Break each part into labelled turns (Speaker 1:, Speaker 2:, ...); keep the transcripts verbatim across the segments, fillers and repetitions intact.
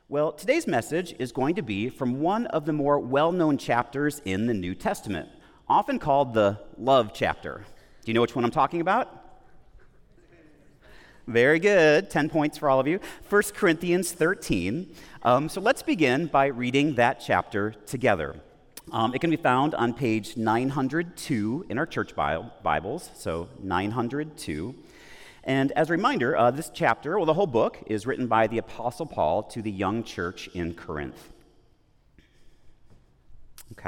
Speaker 1: Well, today's message is going to be from one of the more well-known chapters in the New Testament, often called the love chapter. Do you know which one I'm talking about? Very good. ten points for all of you. First Corinthians thirteen. Um, so let's begin by reading that chapter together. Um, it can be found on page nine hundred two in our church Bibles, so nine hundred two. And as a reminder, uh, this chapter, well, the whole book, is written by the Apostle Paul to the young church in Corinth. Okay.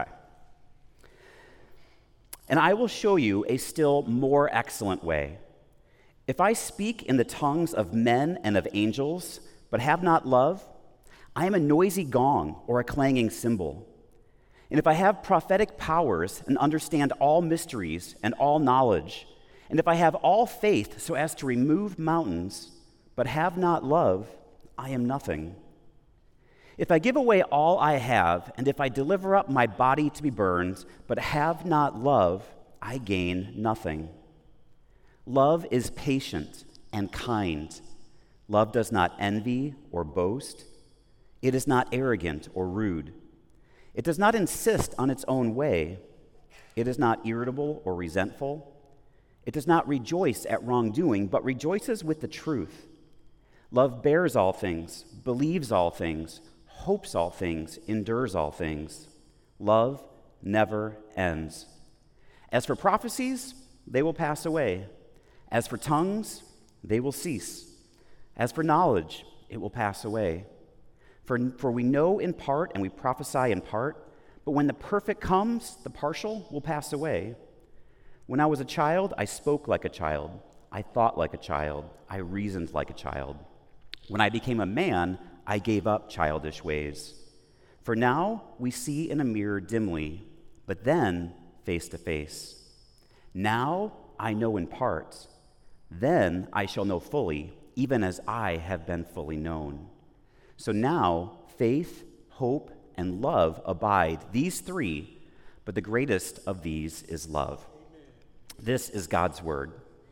Speaker 1: And I will show you a still more excellent way. If I speak in the tongues of men and of angels, but have not love, I am a noisy gong or a clanging cymbal. And if I have prophetic powers and understand all mysteries and all knowledge, and if I have all faith so as to remove mountains, but have not love, I am nothing. If I give away all I have, and if I deliver up my body to be burned, but have not love, I gain nothing. Love is patient and kind. Love does not envy or boast. It is not arrogant or rude. It does not insist on its own way. It is not irritable or resentful. It does not rejoice at wrongdoing, but rejoices with the truth. Love bears all things, believes all things, hopes all things, endures all things. Love never ends. As for prophecies, they will pass away. As for tongues, they will cease. As for knowledge, it will pass away. For, for we know in part and we prophesy in part, but when the perfect comes, the partial will pass away. When I was a child, I spoke like a child. I thought like a child. I reasoned like a child. When I became a man, I gave up childish ways. For now we see in a mirror dimly, but then face to face. Now I know in part. Then I shall know fully, even as I have been fully known. So now faith, hope, and love abide, these three, but the greatest of these is love. This is God's word.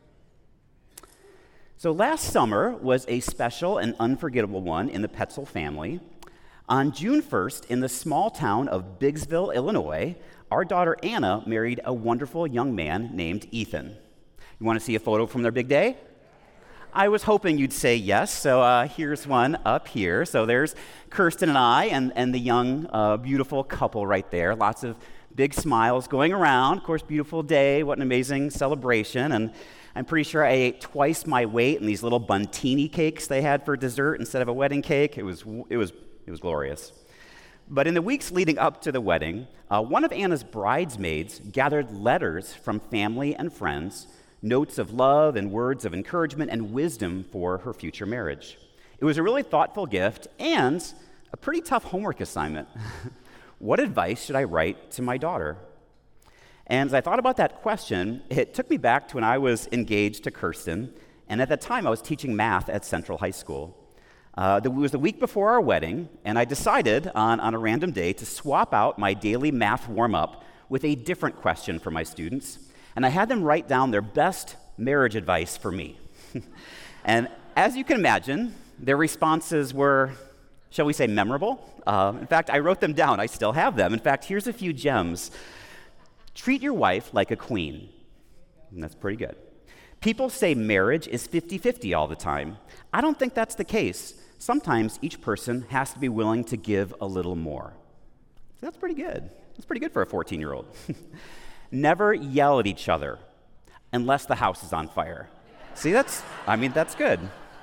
Speaker 1: So last summer was a special and unforgettable one in the Petzel family. On June first, in the small town of Biggsville, Illinois, our daughter Anna married a wonderful young man named Ethan. You want to see a photo from their big day? I was hoping you'd say yes, so uh, here's one up here. So there's Kirsten and I and, and the young, uh, beautiful couple right there. Lots of big smiles going around. Of course, beautiful day. What an amazing celebration. And I'm pretty sure I ate twice my weight in these little buntini cakes they had for dessert instead of a wedding cake. It was, it was, it was glorious. But in the weeks leading up to the wedding, uh, one of Anna's bridesmaids gathered letters from family and friends, notes of love and words of encouragement and wisdom for her future marriage. It was a really thoughtful gift and a pretty tough homework assignment. What advice should I write to my daughter? And as I thought about that question, it took me back to when I was engaged to Kirsten, and at that time I was teaching math at Central High School. Uh, it was the week before our wedding, and I decided on, on a random day to swap out my daily math warm-up with a different question for my students, and I had them write down their best marriage advice for me. And as you can imagine, their responses were, shall we say, memorable? Uh, in fact, I wrote them down. I still have them. In fact, here's a few gems. Treat your wife like a queen. And that's pretty good. People say marriage is fifty-fifty all the time. I don't think that's the case. Sometimes each person has to be willing to give a little more. So that's pretty good. That's pretty good for a fourteen-year-old. Never yell at each other unless the house is on fire. See, that's, I mean, that's good.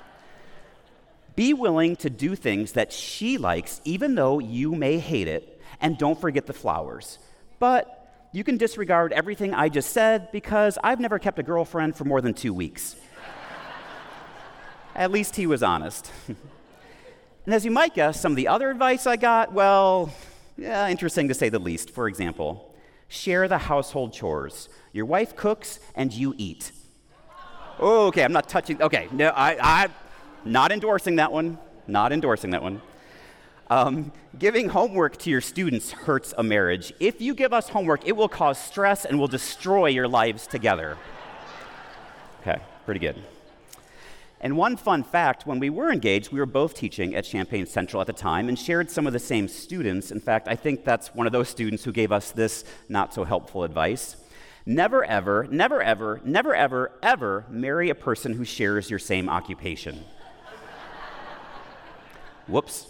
Speaker 1: Be willing to do things that she likes, even though you may hate it, and don't forget the flowers. But you can disregard everything I just said because I've never kept a girlfriend for more than two weeks. At least he was honest. And as you might guess, some of the other advice I got, well, yeah, interesting to say the least. For example, share the household chores. Your wife cooks and you eat. Oh, okay, I'm not touching, okay, no, I, I, not endorsing that one, not endorsing that one. Um, giving homework to your students hurts a marriage. If you give us homework, it will cause stress and will destroy your lives together. Okay, pretty good. And one fun fact, when we were engaged, we were both teaching at Champaign Central at the time and shared some of the same students. In fact, I think that's one of those students who gave us this not so helpful advice. Never ever, never ever, never ever, ever marry a person who shares your same occupation. Whoops.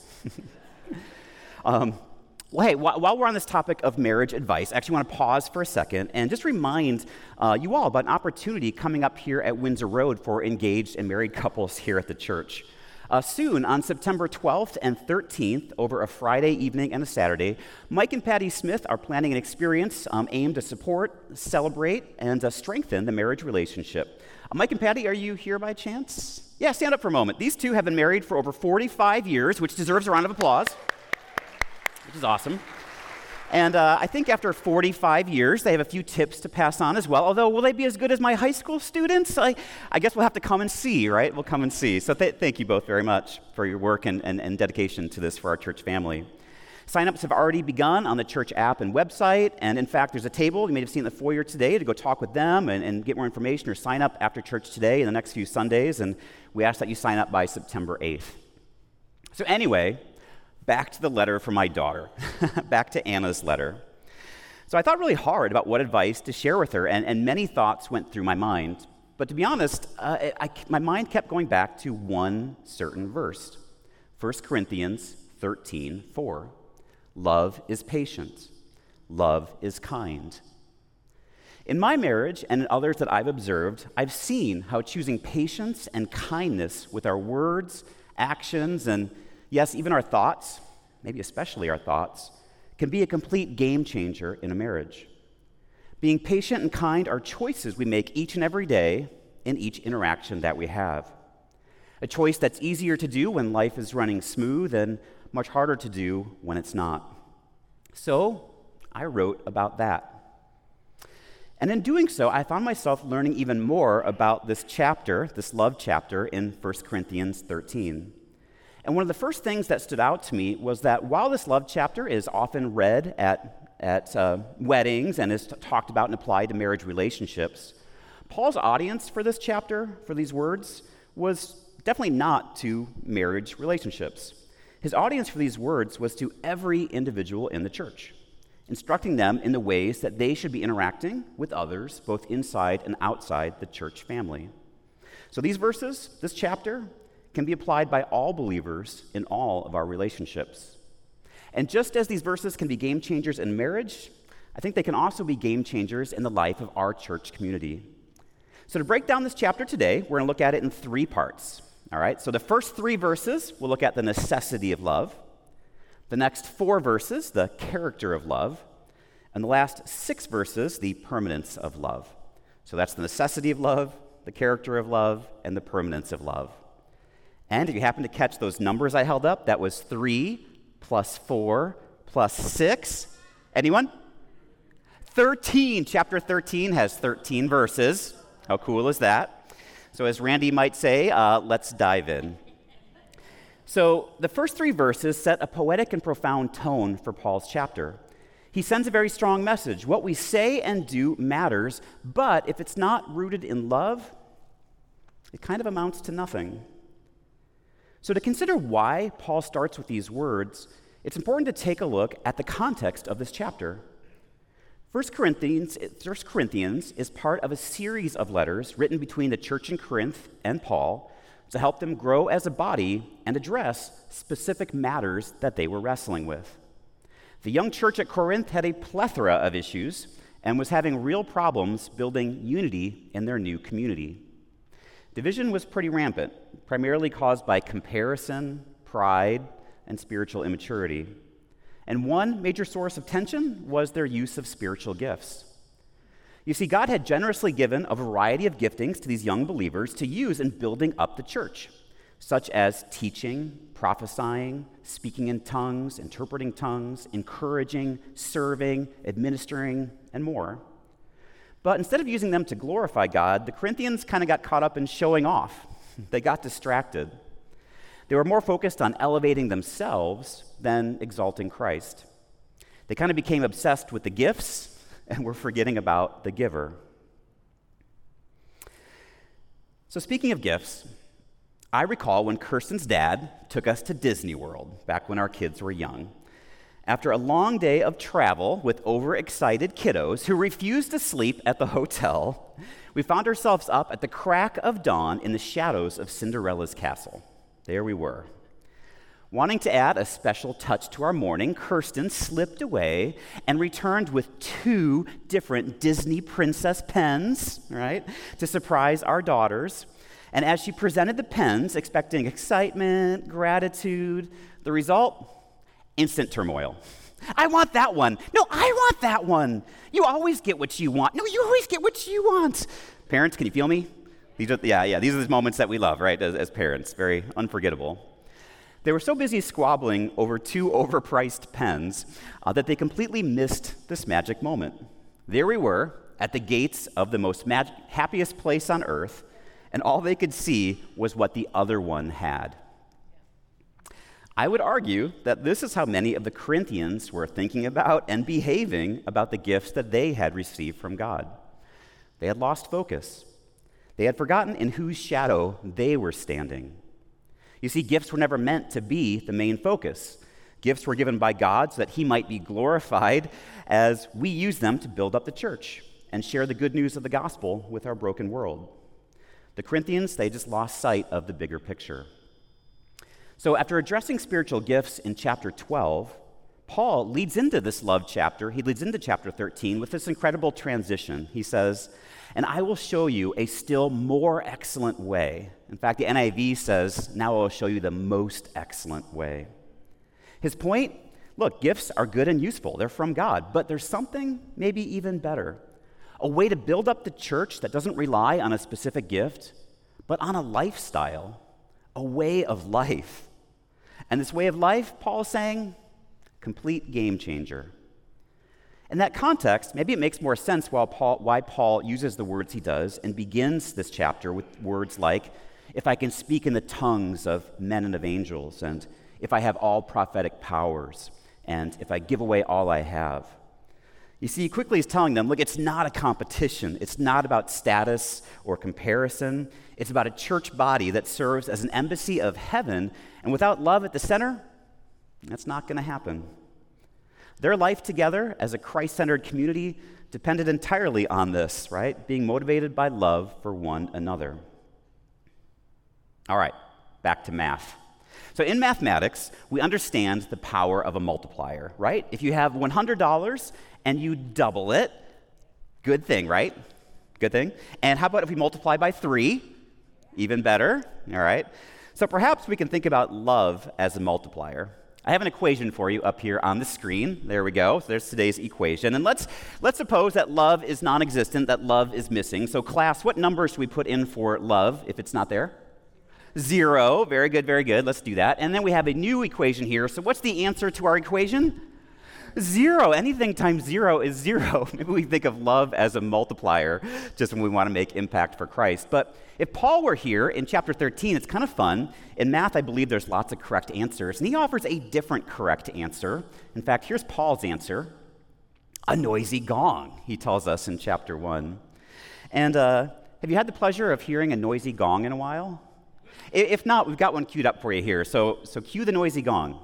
Speaker 1: um, well, hey, wh- while we're on this topic of marriage advice, I actually want to pause for a second and just remind uh, you all about an opportunity coming up here at Windsor Road for engaged and married couples here at the church. Uh, soon, on September twelfth and thirteenth, over a Friday evening and a Saturday, Mike and Patty Smith are planning an experience um, aimed to support, celebrate, and uh, strengthen the marriage relationship. Uh, Mike and Patty, are you here by chance? Yeah, stand up for a moment. These two have been married for over forty-five years, which deserves a round of applause, which is awesome. And uh, I think after forty-five years, they have a few tips to pass on as well. Although, will they be as good as my high school students? I, I guess we'll have to come and see, right? We'll come and see. So th- thank you both very much for your work and, and, and dedication to this for our church family. Sign-ups have already begun on the church app and website. And in fact, there's a table you may have seen in the foyer today to go talk with them and, and get more information or sign up after church today in the next few Sundays. And we ask that you sign up by September eighth. So anyway, back to the letter from my daughter, back to Anna's letter. So I thought really hard about what advice to share with her, and, and many thoughts went through my mind. But to be honest, uh, I, my mind kept going back to one certain verse, First Corinthians thirteen four. Love is patient. Love is kind. In my marriage and in others that I've observed, I've seen how choosing patience and kindness with our words, actions, and yes, even our thoughts, maybe especially our thoughts, can be a complete game changer in a marriage. Being patient and kind are choices we make each and every day in each interaction that we have. A choice that's easier to do when life is running smooth and much harder to do when it's not. So I wrote about that. And in doing so, I found myself learning even more about this chapter, this love chapter in First Corinthians thirteen. And one of the first things that stood out to me was that while this love chapter is often read at, at uh, weddings and is t- talked about and applied to marriage relationships, Paul's audience for this chapter, for these words, was definitely not to marriage relationships. His audience for these words was to every individual in the church, instructing them in the ways that they should be interacting with others, both inside and outside the church family. So these verses, this chapter, can be applied by all believers in all of our relationships. And just as these verses can be game changers in marriage, I think they can also be game changers in the life of our church community. So to break down this chapter today, we're going to look at it in three parts. All right, so the first three verses, we'll look at the necessity of love. The next four verses, the character of love. And the last six verses, the permanence of love. So that's the necessity of love, the character of love, and the permanence of love. And if you happen to catch those numbers I held up, that was three plus four plus six. Anyone? thirteen. Chapter thirteen has thirteen verses. How cool is that? So as Randy might say, uh, let's dive in. So the first three verses set a poetic and profound tone for Paul's chapter. He sends a very strong message. What we say and do matters, but if it's not rooted in love, it kind of amounts to nothing. So to consider why Paul starts with these words, it's important to take a look at the context of this chapter. First Corinthians, First Corinthians is part of a series of letters written between the church in Corinth and Paul to help them grow as a body and address specific matters that they were wrestling with. The young church at Corinth had a plethora of issues and was having real problems building unity in their new community. Division was pretty rampant, primarily caused by comparison, pride, and spiritual immaturity. And one major source of tension was their use of spiritual gifts. You see, God had generously given a variety of giftings to these young believers to use in building up the church, such as teaching, prophesying, speaking in tongues, interpreting tongues, encouraging, serving, administering, and more. But instead of using them to glorify God, the Corinthians kind of got caught up in showing off. They got distracted. They were more focused on elevating themselves than exalting Christ. They kind of became obsessed with the gifts and were forgetting about the giver. So speaking of gifts, I recall when Kirsten's dad took us to Disney World back when our kids were young. After a long day of travel with overexcited kiddos who refused to sleep at the hotel, we found ourselves up at the crack of dawn in the shadows of Cinderella's castle. There we were. Wanting to add a special touch to our morning, Kirsten slipped away and returned with two different Disney princess pens, right, to surprise our daughters. And as she presented the pens, expecting excitement, gratitude, the result, instant turmoil. I want that one. No, I want that one. You always get what you want. No, you always get what you want. Parents, can you feel me? These are, yeah, yeah, these are the moments that we love, right, as, as parents. Very unforgettable. They were so busy squabbling over two overpriced pens uh, that they completely missed this magic moment. There we were at the gates of the most mag- happiest place on earth, and all they could see was what the other one had. I would argue that this is how many of the Corinthians were thinking about and behaving about the gifts that they had received from God. They had lost focus. They had forgotten in whose shadow they were standing. You see, gifts were never meant to be the main focus. Gifts were given by God so that he might be glorified as we use them to build up the church and share the good news of the gospel with our broken world. The Corinthians, they just lost sight of the bigger picture. So after addressing spiritual gifts in chapter twelve, Paul leads into this love chapter, he leads into chapter thirteen with this incredible transition. He says, and I will show you a still more excellent way. In fact, the N I V says, now I will show you the most excellent way. His point, look, gifts are good and useful. They're from God, but there's something maybe even better. A way to build up the church that doesn't rely on a specific gift, but on a lifestyle, a way of life. And this way of life, Paul is saying, complete game changer. In that context, maybe it makes more sense why Paul, why Paul uses the words he does and begins this chapter with words like, if I can speak in the tongues of men and of angels, and if I have all prophetic powers, and if I give away all I have. You see, quickly he's telling them, look, it's not a competition. It's not about status or comparison. It's about a church body that serves as an embassy of heaven, and without love at the center, that's not going to happen. Their life together as a Christ-centered community depended entirely on this, right? Being motivated by love for one another. All right, back to math. So in mathematics, we understand the power of a multiplier, right? If you have one hundred dollars and you double it, good thing, right? Good thing. And how about if we multiply by three? Even better, all right? So perhaps we can think about love as a multiplier. I have an equation for you up here on the screen. There we go. So there's today's equation. And let's let's suppose that love is non-existent, that love is missing. So class, what numbers should we put in for love if it's not there? Zero. Very good, very good. Let's do that. And then we have a new equation here. So what's the answer to our equation? Zero. Anything times zero is zero. Maybe we think of love as a multiplier just when we want to make impact for Christ. But if Paul were here in chapter thirteen, it's kind of fun. In math, I believe there's lots of correct answers, and he offers a different correct answer. In fact, here's Paul's answer. A noisy gong, he tells us in chapter one. And uh, have you had the pleasure of hearing a noisy gong in a while? If not, we've got one queued up for you here. So, so cue the noisy gong.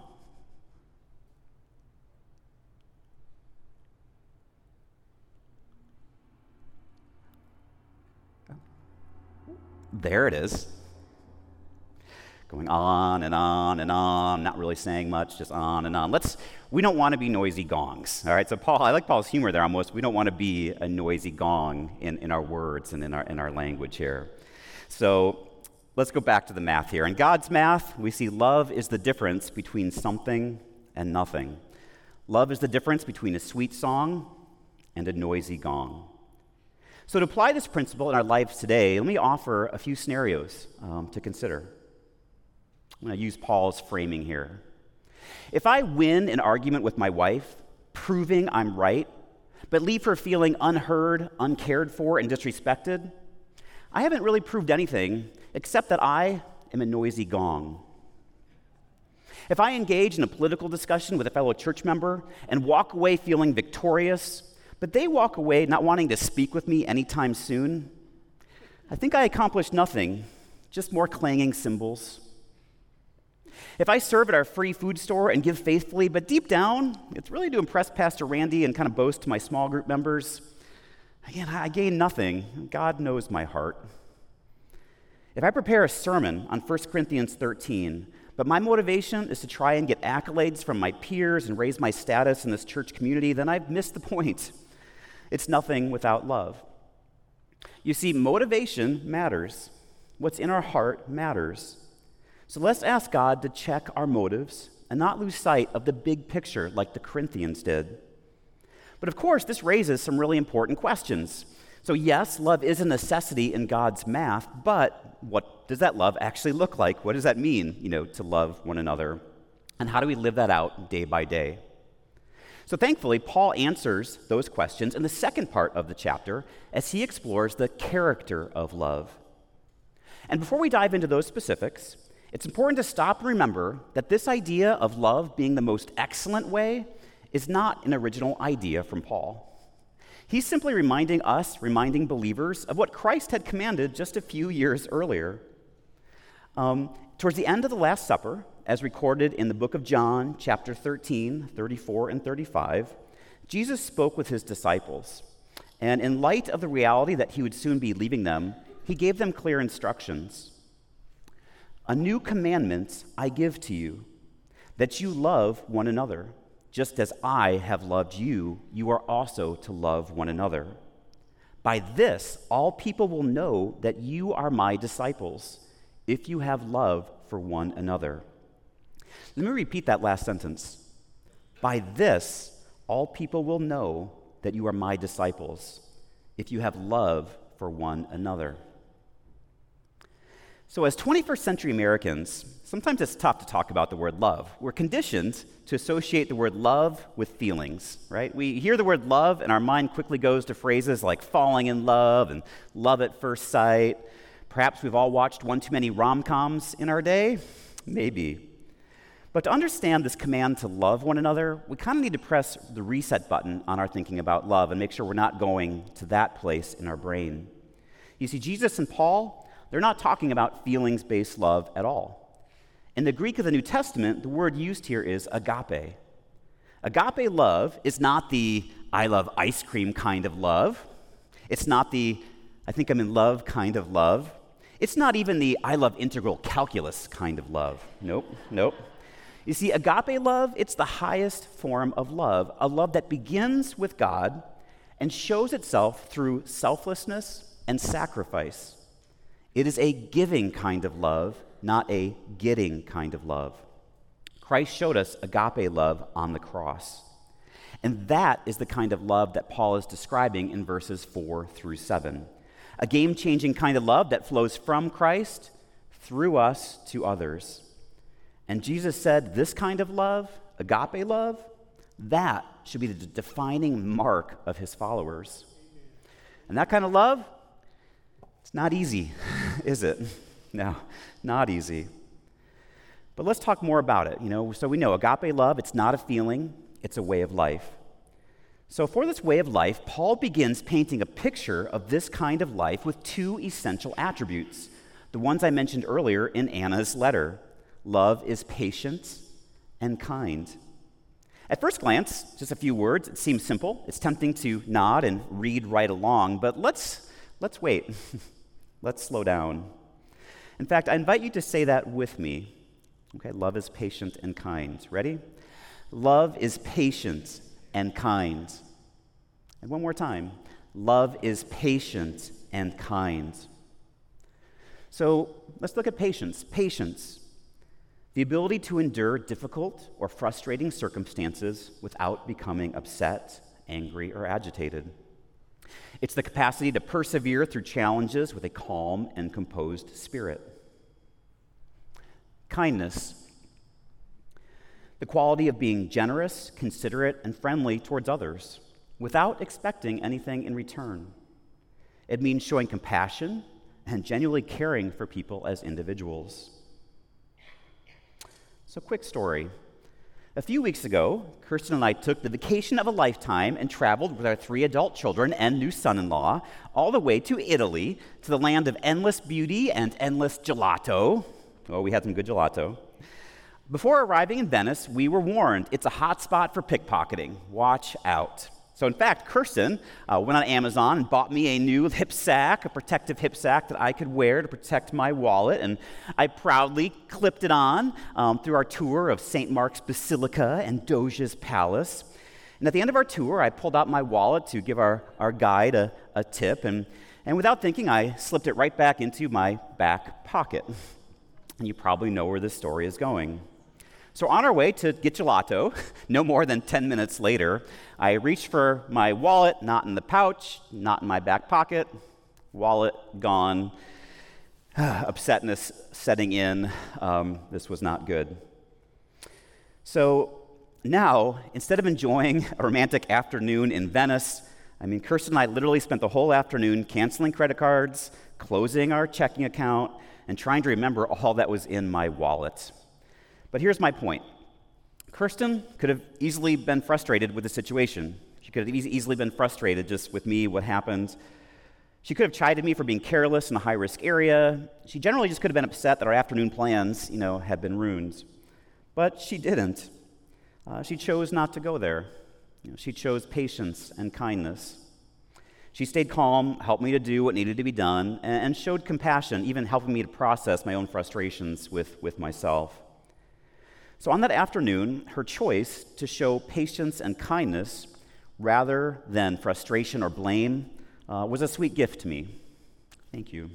Speaker 1: There it is. Going on and on and on, not really saying much, just on and on. Let's, we don't want to be noisy gongs, all right? So Paul, I like Paul's humor there almost. We don't want to be a noisy gong in, in our words and in our, in our language here. So let's go back to the math here. In God's math, we see love is the difference between something and nothing. Love is the difference between a sweet song and a noisy gong. So to apply this principle in our lives today, let me offer a few scenarios um, to consider. I'm going to use Paul's framing here. If I win an argument with my wife, proving I'm right, but leave her feeling unheard, uncared for, and disrespected, I haven't really proved anything except that I am a noisy gong. If I engage in a political discussion with a fellow church member and walk away feeling victorious, but they walk away not wanting to speak with me anytime soon, I think I accomplished nothing Just more clanging cymbals. If I serve at our free food store and give faithfully, but deep down, it's really to impress Pastor Randy and kind of boast to my small group members, again, I gain nothing. God knows my heart. If I prepare a sermon on First Corinthians thirteen, but my motivation is to try and get accolades from my peers and raise my status in this church community, then I've missed the point. It's nothing without love. You see, motivation matters. What's in our heart matters. So let's ask God to check our motives and not lose sight of the big picture like the Corinthians did. But of course, this raises some really important questions. So yes, love is a necessity in God's math, but what does that love actually look like? What does that mean, you know, to love one another? And how do we live that out day by day? So thankfully, Paul answers those questions in the second part of the chapter as he explores the character of love. And before we dive into those specifics, it's important to stop and remember that this idea of love being the most excellent way is not an original idea from Paul. He's simply reminding us, reminding believers, of what Christ had commanded just a few years earlier. Um, towards the end of the Last Supper, as recorded in the book of John, chapter thirteen, thirty-four, and thirty-five, Jesus spoke with his disciples. And in light of the reality that he would soon be leaving them, he gave them clear instructions. A new commandment I give to you, that you love one another. Just as I have loved you, you are also to love one another. By this, all people will know that you are my disciples, if you have love for one another. Let me repeat that last sentence. By this, all people will know that you are my disciples, if you have love for one another. So as twenty-first century Americans, sometimes it's tough to talk about the word love. We're conditioned to associate the word love with feelings, right? We hear the word love and our mind quickly goes to phrases like falling in love and love at first sight. Perhaps we've all watched one too many rom-coms in our day. Maybe. But to understand this command to love one another, we kind of need to press the reset button on our thinking about love and make sure we're not going to that place in our brain. You see, Jesus and Paul, they're not talking about feelings-based love at all. In the Greek of the New Testament, the word used here is agape. Agape love is not the I love ice cream kind of love. It's not the I think I'm in love kind of love. It's not even the I love integral calculus kind of love. Nope, nope. You see, agape love, it's the highest form of love, a love that begins with God and shows itself through selflessness and sacrifice. It is a giving kind of love, not a getting kind of love. Christ showed us agape love on the cross. And that is the kind of love that Paul is describing in verses four through seven. A game-changing kind of love that flows from Christ through us to others. And Jesus said this kind of love, agape love, that should be the defining mark of his followers. And that kind of love, it's not easy, is it? No, not easy. But let's talk more about it. You know, so we know agape love, it's not a feeling, it's a way of life. So for this way of life, Paul begins painting a picture of this kind of life with two essential attributes, the ones I mentioned earlier in Anna's letter. Love is patient and kind. At first glance, just a few words, it seems simple. It's tempting to nod and read right along, but let's let's wait. Let's slow down. In fact, I invite you to say that with me. Okay, love is patient and kind. Ready? Love is patient and kind. And one more time. Love is patient and kind. So let's look at patience. Patience. The ability to endure difficult or frustrating circumstances without becoming upset, angry, or agitated. It's the capacity to persevere through challenges with a calm and composed spirit. Kindness. The quality of being generous, considerate, and friendly towards others without expecting anything in return. It means showing compassion and genuinely caring for people as individuals. So, quick story. A few weeks ago, Kirsten and I took the vacation of a lifetime and traveled with our three adult children and new son-in-law all the way to Italy, to the land of endless beauty and endless gelato. Oh, we had some good gelato. Before arriving in Venice, we were warned it's a hot spot for pickpocketing. Watch out. So in fact, Kirsten uh, went on Amazon and bought me a new hip sack, a protective hip sack that I could wear to protect my wallet, and I proudly clipped it on um, through our tour of Saint Mark's Basilica and Doge's Palace. And at the end of our tour, I pulled out my wallet to give our, our guide a, a tip, and, and without thinking, I slipped it right back into my back pocket. And you probably know where this story is going. So on our way to get gelato, no more than ten minutes later, I reached for my wallet, not in the pouch, not in my back pocket. Wallet gone. Upsetness setting in. Um, this was not good. So now, instead of enjoying a romantic afternoon in Venice, I mean, Kirsten and I literally spent the whole afternoon canceling credit cards, closing our checking account, and trying to remember all that was in my wallet. But here's my point. Kirsten could have easily been frustrated with the situation. She could have e- easily been frustrated just with me, what happened. She could have chided me for being careless in a high-risk area. She generally just could have been upset that our afternoon plans, you know, had been ruined. But she didn't. Uh, she chose not to go there. You know, she chose patience and kindness. She stayed calm, helped me to do what needed to be done, and, and showed compassion, even helping me to process my own frustrations with, with myself. So on that afternoon, her choice to show patience and kindness rather than frustration or blame uh, was a sweet gift to me. Thank you.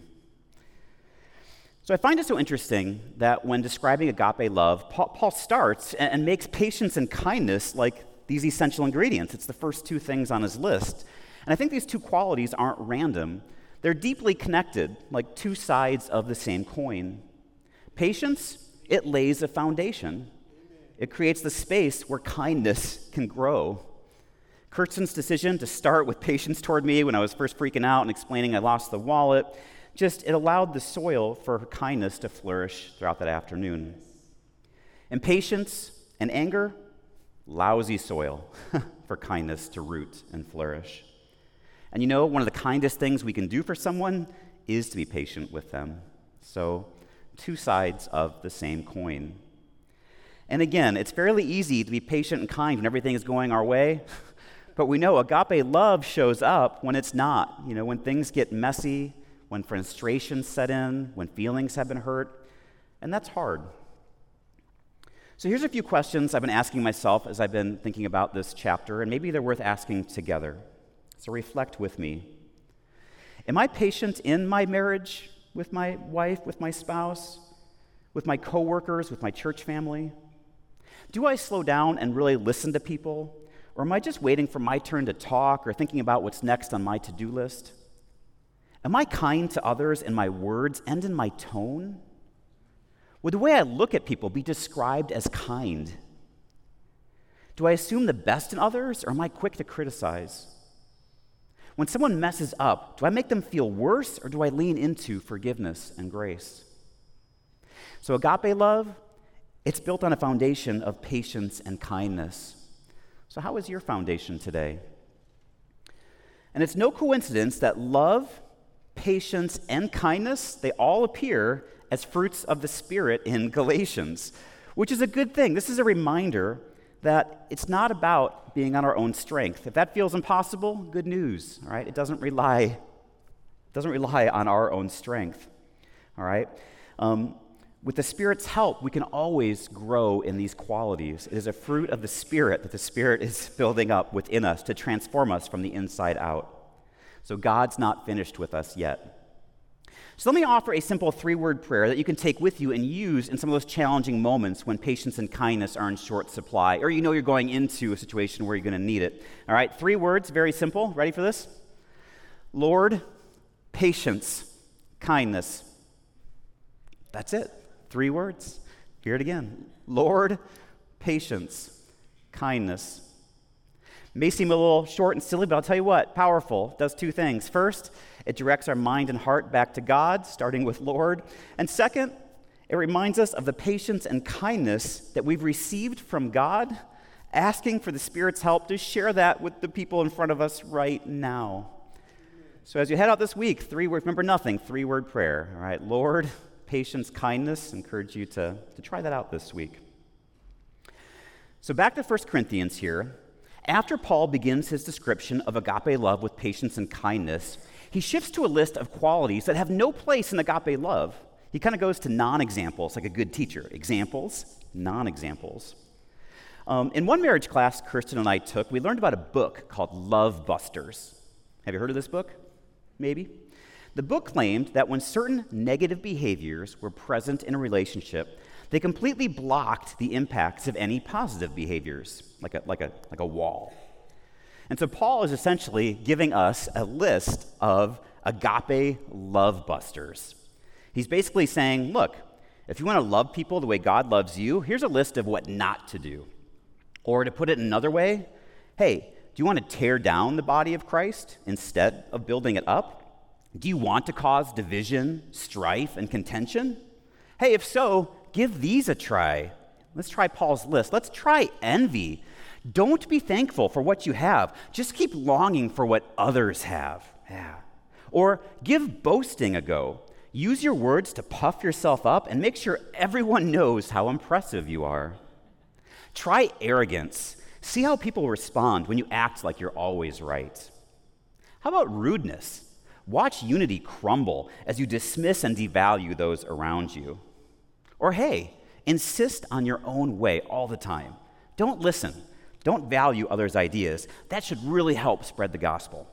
Speaker 1: So I find it so interesting that when describing agape love, Paul, Paul starts and, and makes patience and kindness like these essential ingredients. It's the first two things on his list. And I think these two qualities aren't random. They're deeply connected, like two sides of the same coin. Patience, it lays a foundation. It creates the space where kindness can grow. Kirsten's decision to start with patience toward me when I was first freaking out and explaining I lost the wallet, just it allowed the soil for her kindness to flourish throughout that afternoon. Impatience and anger, lousy soil for kindness to root and flourish. And you know, one of the kindest things we can do for someone is to be patient with them. So, two sides of the same coin. And again, it's fairly easy to be patient and kind when everything is going our way, but we know agape love shows up when it's not. You know, when things get messy, when frustration set in, when feelings have been hurt, and that's hard. So here's a few questions I've been asking myself as I've been thinking about this chapter, and maybe they're worth asking together. So reflect with me. Am I patient in my marriage with my wife, with my spouse, with my coworkers, with my church family? Do I slow down and really listen to people? Or am I just waiting for my turn to talk or thinking about what's next on my to-do list? Am I kind to others in my words and in my tone? Would the way I look at people be described as kind? Do I assume the best in others, or am I quick to criticize? When someone messes up, do I make them feel worse, or do I lean into forgiveness and grace? So agape love, it's built on a foundation of patience and kindness. So how is your foundation today? And it's no coincidence that love, patience, and kindness, they all appear as fruits of the Spirit in Galatians, which is a good thing. This is a reminder that it's not about being on our own strength. If that feels impossible, good news, all right? It doesn't rely, it doesn't rely on our own strength, all right? Um, With the Spirit's help, we can always grow in these qualities. It is a fruit of the Spirit that the Spirit is building up within us to transform us from the inside out. So God's not finished with us yet. So let me offer a simple three-word prayer that you can take with you and use in some of those challenging moments when patience and kindness are in short supply, or you know you're going into a situation where you're going to need it. All right, three words, very simple. Ready for this? Lord, patience, kindness. That's it. Three words. Hear it again. Lord, patience, kindness. May seem a little short and silly, but I'll tell you what, powerful. It does two things. First, it directs our mind and heart back to God, starting with Lord. And second, it It reminds us of the patience and kindness that we've received from God, asking for the Spirit's help to share that with the people in front of us right now. So as you head out this week, three word, remember nothing, three-word prayer. All right, Lord, patience, kindness. I encourage you to, to try that out this week. So back to First Corinthians here. After Paul begins his description of agape love with patience and kindness, he shifts to a list of qualities that have no place in agape love. He kind of goes to non-examples, like a good teacher. Examples, non-examples. Um, in one marriage class Kirsten and I took, we learned about a book called Love Busters. Have you heard of this book? Maybe? The book claimed that when certain negative behaviors were present in a relationship, they completely blocked the impacts of any positive behaviors, like a, like a, like a wall. And so Paul is essentially giving us a list of agape love busters. He's basically saying, look, if you want to love people the way God loves you, here's a list of what not to do. Or to put it another way, hey, do you want to tear down the body of Christ instead of building it up? Do you want to cause division, strife, and contention? Hey, if so, give these a try. Let's try Paul's list. Let's try envy. Don't be thankful for what you have. Just keep longing for what others have. Yeah. Or give boasting a go. Use your words to puff yourself up and make sure everyone knows how impressive you are. Try arrogance. See how people respond when you act like you're always right. How about rudeness? Watch unity crumble as you dismiss and devalue those around you. Or hey, insist on your own way all the time. Don't listen. Don't value others' ideas. That should really help spread the gospel.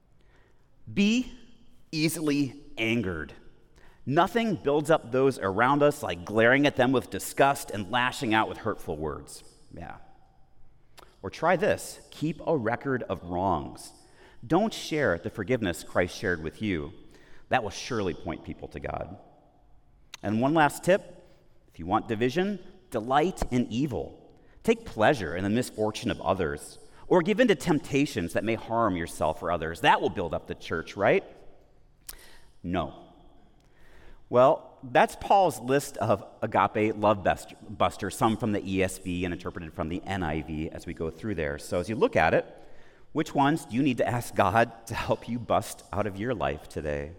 Speaker 1: Be easily angered. Nothing builds up those around us like glaring at them with disgust and lashing out with hurtful words. Yeah. Or try this. Keep a record of wrongs. Don't share the forgiveness Christ shared with you. That will surely point people to God. And one last tip. If you want division, delight in evil. Take pleasure in the misfortune of others. Or give in to temptations that may harm yourself or others. That will build up the church, right? No. Well, that's Paul's list of agape love busters, some from the E S V and interpreted from the N I V as we go through there. So as you look at it, which ones do you need to ask God to help you bust out of your life today?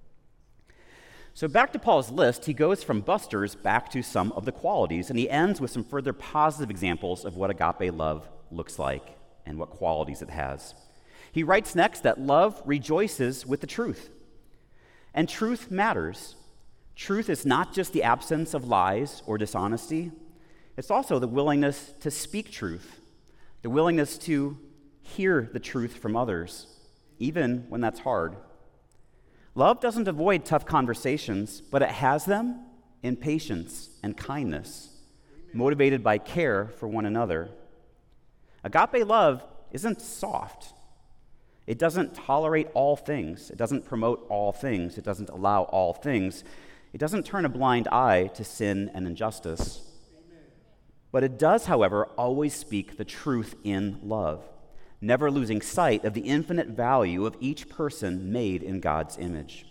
Speaker 1: So back to Paul's list, he goes from busters back to some of the qualities, and he ends with some further positive examples of what agape love looks like and what qualities it has. He writes next that love rejoices with the truth, and truth matters. Truth is not just the absence of lies or dishonesty. It's also the willingness to speak truth, the willingness to hear the truth from others, even when that's hard. Love doesn't avoid tough conversations, but it has them in patience and kindness, motivated by care for one another. Agape love isn't soft. It doesn't tolerate all things. It doesn't promote all things. It doesn't allow all things. It doesn't turn a blind eye to sin and injustice. Amen. But it does, however, always speak the truth in love, never losing sight of the infinite value of each person made in God's image.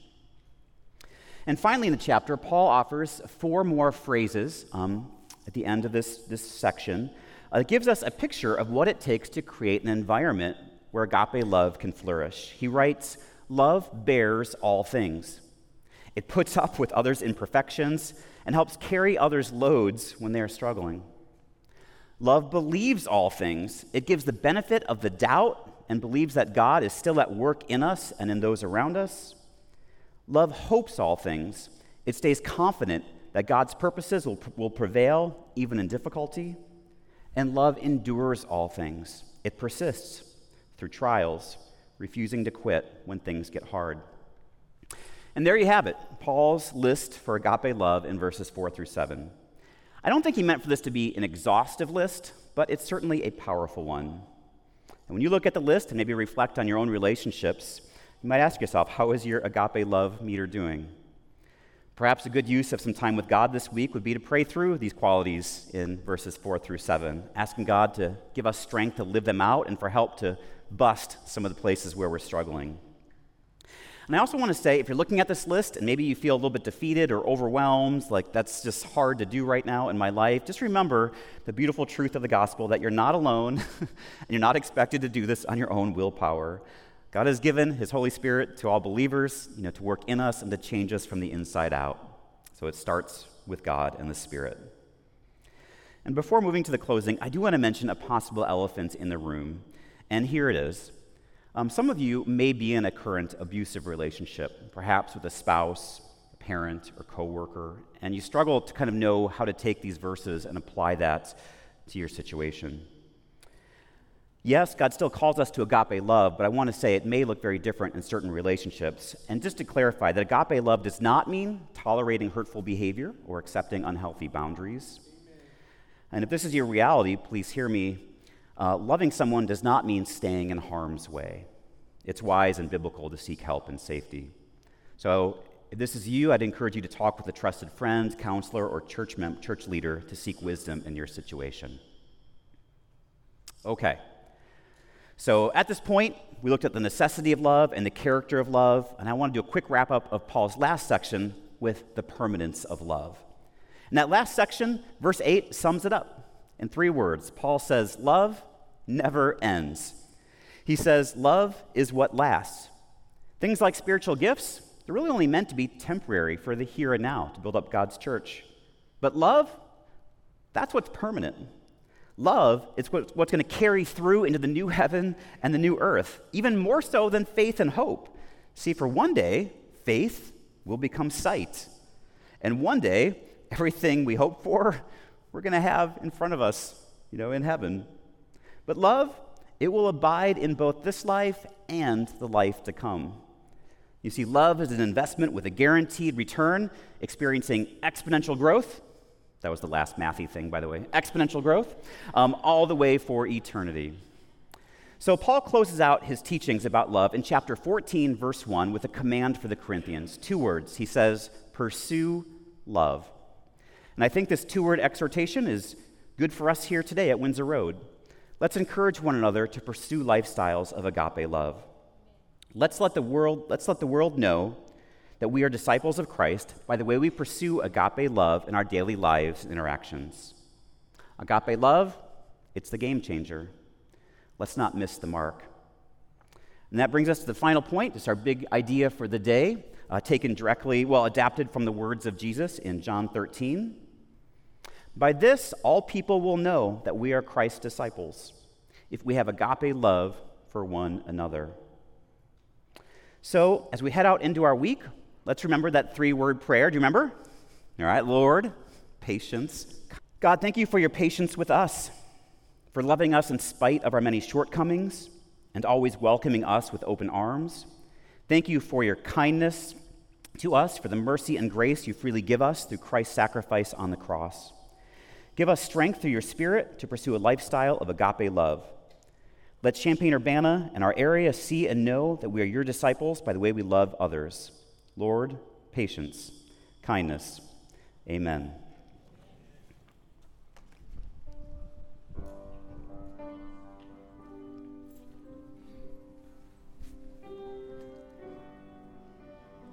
Speaker 1: And finally in the chapter, Paul offers four more phrases um, at the end of this, this section. Uh, it gives us a picture of what it takes to create an environment where agape love can flourish. He writes, "Love bears all things. It puts up with others' imperfections and helps carry others' loads when they are struggling. Love believes all things. It gives the benefit of the doubt and believes that God is still at work in us and in those around us. Love hopes all things. It stays confident that God's purposes will, will prevail even in difficulty. And love endures all things. It persists through trials, refusing to quit when things get hard." And there you have it, Paul's list for agape love in verses four through seven. I don't think he meant for this to be an exhaustive list, but it's certainly a powerful one. And when you look at the list and maybe reflect on your own relationships, you might ask yourself, how is your agape love meter doing? Perhaps a good use of some time with God this week would be to pray through these qualities in verses four through seven, asking God to give us strength to live them out and for help to bust some of the places where we're struggling. And I also want to say, if you're looking at this list and maybe you feel a little bit defeated or overwhelmed, like that's just hard to do right now in my life, just remember the beautiful truth of the gospel that you're not alone and you're not expected to do this on your own willpower. God has given his Holy Spirit to all believers, you know, to work in us and to change us from the inside out. So it starts with God and the Spirit. And before moving to the closing, I do want to mention a possible elephant in the room. And here it is. Um, some of you may be in a current abusive relationship, perhaps with a spouse, a parent, or coworker, and you struggle to kind of know how to take these verses and apply that to your situation. Yes, God still calls us to agape love, but I want to say it may look very different in certain relationships. And just to clarify, that agape love does not mean tolerating hurtful behavior or accepting unhealthy boundaries. And if this is your reality, please hear me. Uh, loving someone does not mean staying in harm's way. It's wise and biblical to seek help and safety. So if this is you, I'd encourage you to talk with a trusted friend, counselor, or church mem- church leader to seek wisdom in your situation. Okay. So at this point, we looked at the necessity of love and the character of love, and I want to do a quick wrap-up of Paul's last section with the permanence of love. And that last section, verse eight, sums it up in three words. Paul says, love never ends. He says, love is what lasts. Things like spiritual gifts, they're really only meant to be temporary for the here and now, to build up God's church. But love, that's what's permanent. Love is what, what's going to carry through into the new heaven and the new earth, even more so than faith and hope. See, for one day, faith will become sight. And one day, everything we hope for, we're going to have in front of us, you know, in heaven. But love, it will abide in both this life and the life to come. You see, love is an investment with a guaranteed return, experiencing exponential growth. That was the last mathy thing, by the way. Exponential growth, um, all the way for eternity. So Paul closes out his teachings about love in chapter fourteen, verse one, with a command for the Corinthians. Two words. He says, pursue love. And I think this two-word exhortation is good for us here today at Windsor Road. Let's encourage one another to pursue lifestyles of agape love. Let's let the world, let's let the world know that we are disciples of Christ by the way we pursue agape love in our daily lives and interactions. Agape love, it's the game changer. Let's not miss the mark. And that brings us to the final point. It's our big idea for the day, uh, taken directly, well, adapted from the words of Jesus in John thirteen. By this, all people will know that we are Christ's disciples, if we have agape love for one another. So, as we head out into our week, let's remember that three-word prayer. Do you remember? All right, Lord, patience. God, thank you for your patience with us, for loving us in spite of our many shortcomings and always welcoming us with open arms. Thank you for your kindness to us, for the mercy and grace you freely give us through Christ's sacrifice on the cross. Give us strength through your Spirit to pursue a lifestyle of agape love. Let Champaign-Urbana and our area see and know that we are your disciples by the way we love others. Lord, patience, kindness. Amen.